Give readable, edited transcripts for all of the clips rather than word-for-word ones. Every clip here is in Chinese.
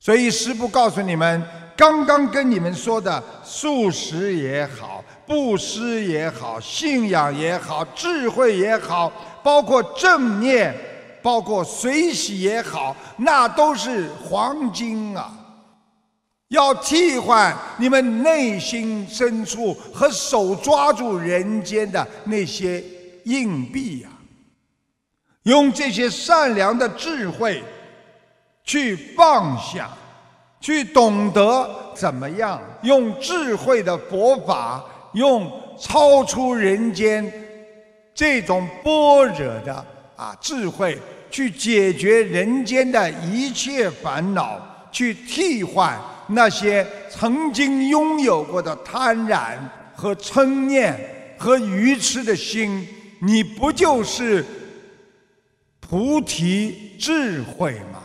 所以师父告诉你们，刚刚跟你们说的素食也好，布施也好，信仰也好，智慧也好，包括正念，包括随喜也好，那都是黄金啊！要替换你们内心深处和手抓住人间的那些硬币呀，用这些善良的智慧去放下，去懂得怎么样用智慧的佛法，用超出人间这种般若的智慧，去解决人间的一切烦恼，去替换那些曾经拥有过的贪婪和嗔念和愚痴的心，你不就是菩提智慧吗？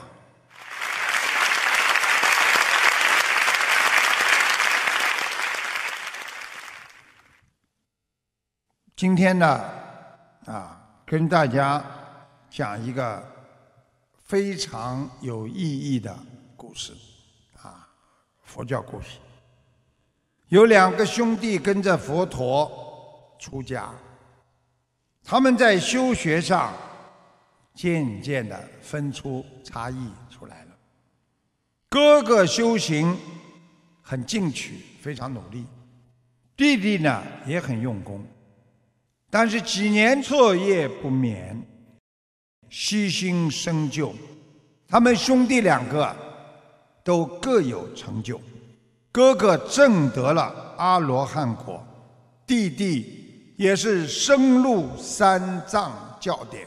今天呢，跟大家讲一个非常有意义的故事，佛教故事。有2个兄弟跟着佛陀出家，他们在修学上渐渐地分出差异出来了。哥哥修行很进取，非常努力，弟弟呢也很用功，但是几年彻夜不眠，悉心深究。他们兄弟2个都各有成就，哥哥证得了阿罗汉果，弟弟也是深入三藏教典，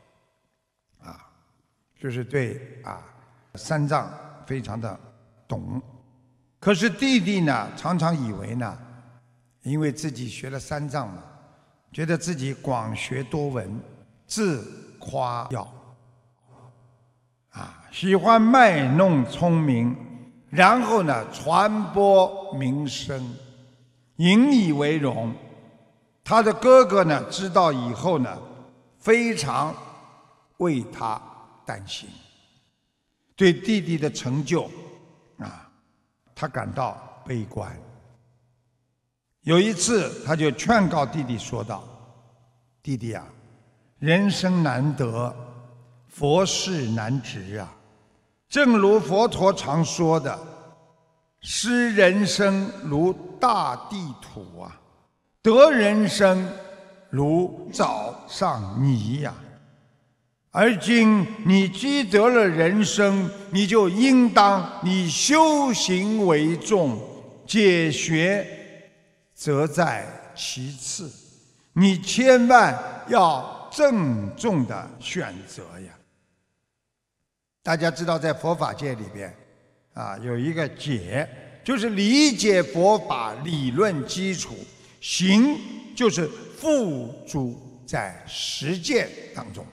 就是对三藏非常的懂。可是弟弟呢，常常以为呢，因为自己学了三藏嘛，觉得自己广学多闻，自夸耀，喜欢卖弄聪明，然后呢传播名声，引以为荣。他的哥哥呢知道以后呢，非常为他担心，对弟弟的成就他感到悲观。有一次他就劝告弟弟说道：弟弟啊，人生难得，佛事难值啊。正如佛陀常说的，失人生如大地土啊，得人生如早上泥呀。而今你积得了人生，你就应当以修行为重，解学则在其次。你千万要郑重的选择呀！大家知道，在佛法界里边，有一个解，就是理解佛法理论基础；行就是付诸在实践当中。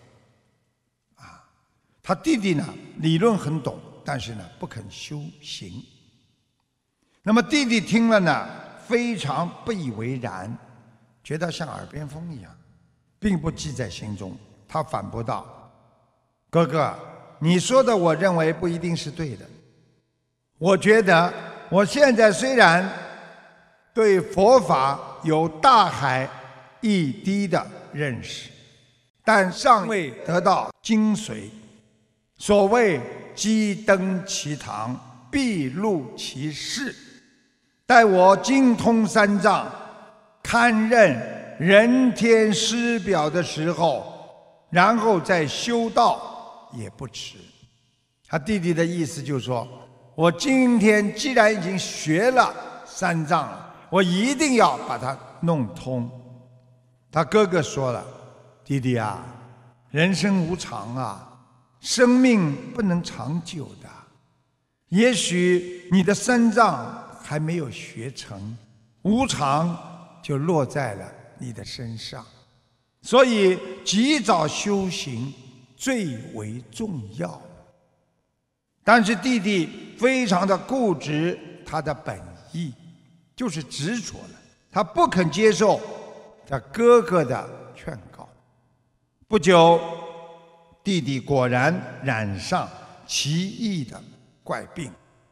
他弟弟呢，理论很懂，但是呢，不肯修行。那么弟弟听了呢，非常不以为然，觉得像耳边风一样，并不记在心中。他反驳道：哥哥，你说的我认为不一定是对的。我觉得我现在虽然对佛法有大海一滴的认识，但尚未得到精髓。所谓鸡登其堂，必入其室。待我精通三藏，堪任人天师表的时候，然后再修道也不迟。他弟弟的意思就是说，我今天既然已经学了三藏了，我一定要把它弄通。他哥哥说了：弟弟啊，人生无常啊，生命不能长久的，也许你的三藏还没有学成，无常就落在了你的身上，所以及早修行最为重要。但是弟弟非常的固执，他的本意就是执着了，他不肯接受他哥哥的劝告。不久，弟弟果然染上奇异的怪病，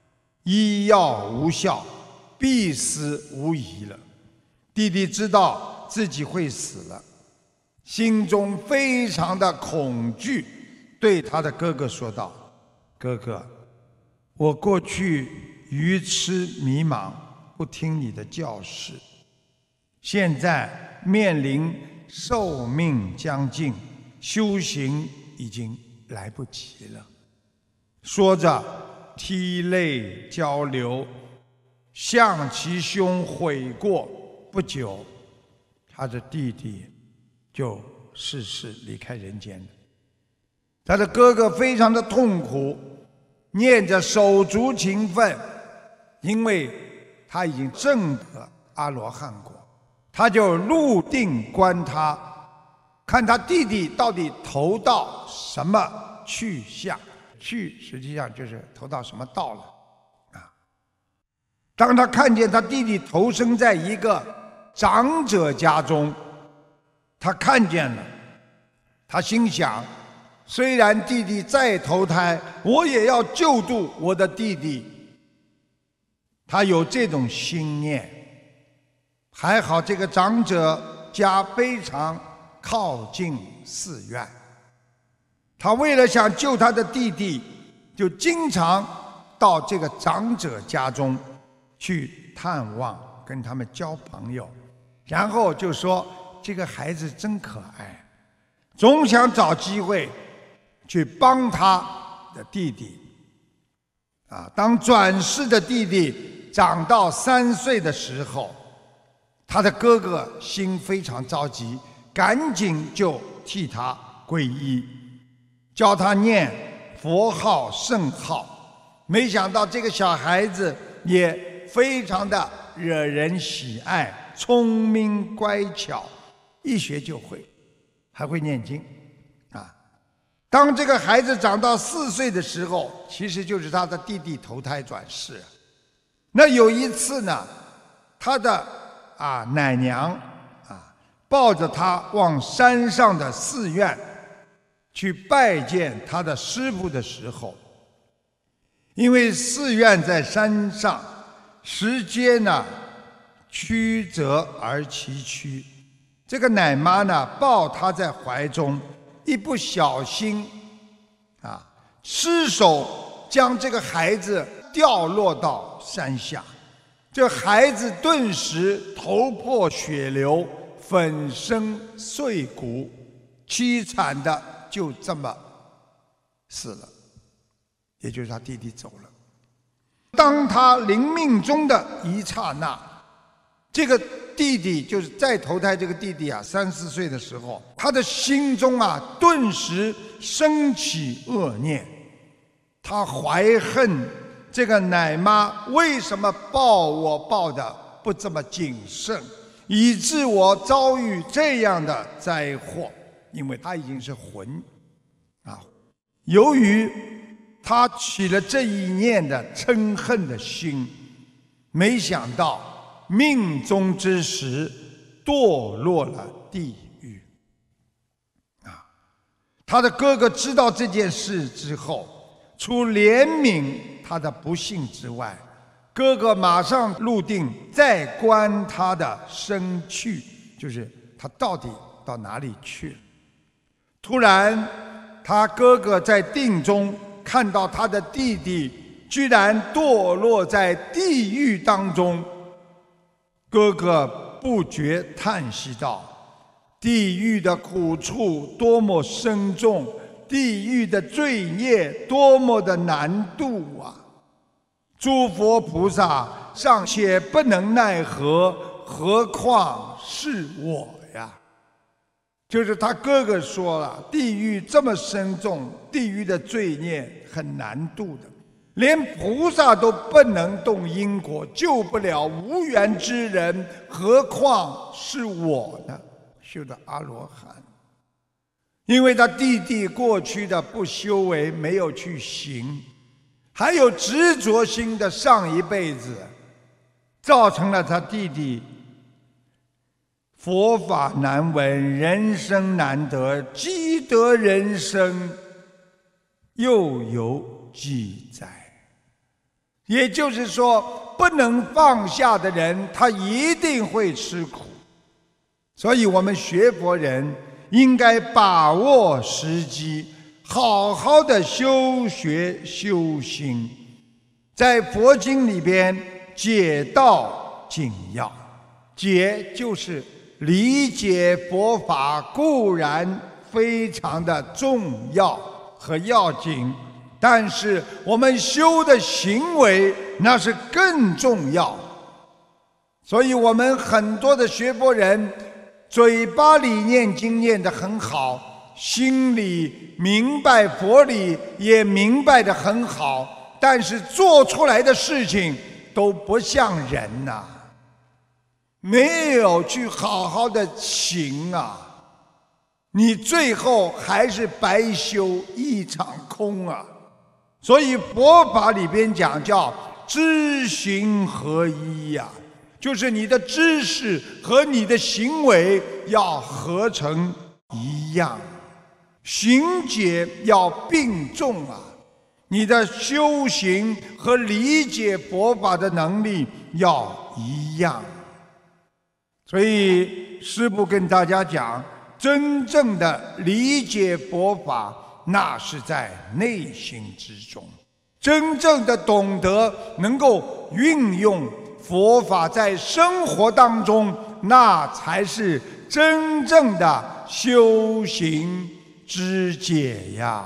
医药无效，必死无疑了。弟弟知道自己会死了，心中非常的恐惧，对他的哥哥说道：哥哥，我过去愚痴迷茫，不听你的教示，现在面临寿命将近，修行已经来不及了。说着涕泪交流，向其兄悔过。不久，他的弟弟就逝世离开人间了。他的哥哥非常的痛苦，念着手足情分，因为他已经证得阿罗汉果，他就入定观他，看他弟弟到底投到什么去向。去实际上就是投到什么道了啊。当他看见他弟弟投生在一个长者家中，他看见了，他心想，虽然弟弟再投胎，我也要救度我的弟弟。他有这种心念。还好这个长者家非常靠近寺院，他为了想救他的弟弟，就经常到这个长者家中去探望，跟他们交朋友，然后就说这个孩子真可爱，总想找机会去帮他的弟弟。当转世的弟弟长到3岁的时候，他的哥哥心非常着急，赶紧就替他皈依，教他念佛号圣号。没想到这个小孩子也非常的惹人喜爱，聪明乖巧，一学就会，还会念经啊。当这个孩子长到4岁的时候，其实就是他的弟弟投胎转世。那有一次呢，他的奶娘抱着他往山上的寺院去拜见他的师父的时候，因为寺院在山上，石阶呢曲折而崎岖，这个奶妈呢抱他在怀中，一不小心失手将这个孩子掉落到山下，这孩子顿时头破血流，粉身碎骨，凄惨的就这么死了，也就是他弟弟走了。当他临命终的一刹那，这个弟弟就是再投胎这个弟弟3、4岁的时候，他的心中顿时升起恶念，他怀恨这个奶妈为什么抱我抱得不这么谨慎，以致我遭遇这样的灾祸。因为他已经是魂由于他起了这一念的嗔恨的心，没想到命终之时堕落了地狱他的哥哥知道这件事之后，除怜悯他的不幸之外，哥哥马上入定，再观他的生去，就是他到底到哪里去了。突然他哥哥在定中看到他的弟弟居然堕落在地狱当中，哥哥不觉叹息道：地狱的苦处多么深重，地狱的罪孽多么的难度诸佛菩萨尚且不能奈何，何况是我呀。就是他哥哥说了，地狱这么深重，地狱的罪孽很难度的，连菩萨都不能动因果，救不了无缘之人，何况是我呢？修的阿罗汉。因为他弟弟过去的不修为，没有去行，还有执着心的上一辈子，造成了他弟弟佛法难闻，人生难得，积德人生又有几载。 也就是说，不能放下的人，他一定会吃苦。所以我们学佛人应该把握时机，好好的修学修心。在佛经里边，解道紧要，解就是理解佛法固然非常的重要和要紧，但是我们修的行为那是更重要。所以我们很多的学佛人嘴巴里念经念得很好，心里明白佛理也明白得很好，但是做出来的事情都不像人呐，没有去好好的行啊，你最后还是白修一场空啊。所以佛法里边讲叫知行合一呀，就是你的知识和你的行为要合成一样，行解要并重啊，你的修行和理解佛法的能力要一样。所以师父跟大家讲，真正的理解佛法，那是在内心之中，真正的懂得能够运用佛法在生活当中，那才是真正的修行之解呀。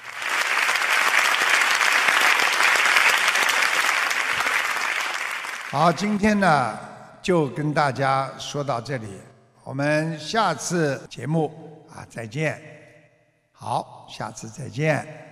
好，今天呢就跟大家说到这里，我们下次节目再见。好，下次再见。